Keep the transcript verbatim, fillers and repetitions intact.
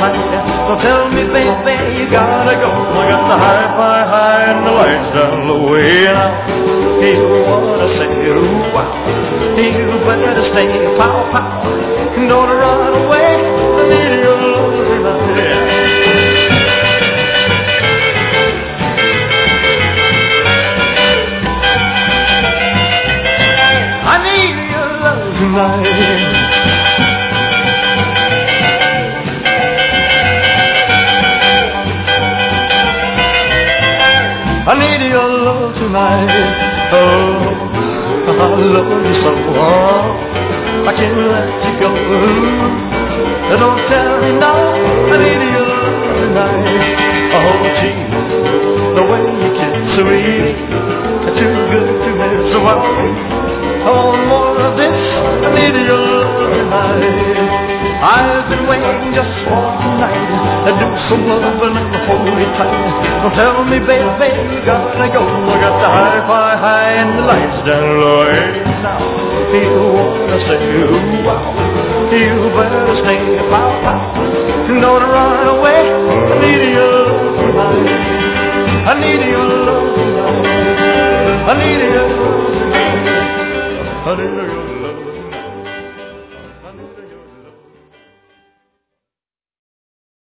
fight. So tell me, baby, you gotta go. I got the high, high, high, and the lights down low. Now, you wanna say, ooh, wow. You better stay, pow, pow. Don't run away. I need your love tonight. I need your love tonight. I need your love tonight. Oh, I love you so. Oh, I can't let you go. Don't tell me no. I need your love tonight. Oh, gee, the way you kiss me, too good to miss. Oh, I want more of this. I need your love tonight. I've been waiting just for tonight to do some loving and hold me tight. Well, tell me, baby, you gotta go. I got the hi-fi high and the lights down low. Now, you wanna say, ooh, wow. You better stay, pow, pow. Don't run away. I need your love tonight. I need your love tonight. I need your love tonight. I need your love.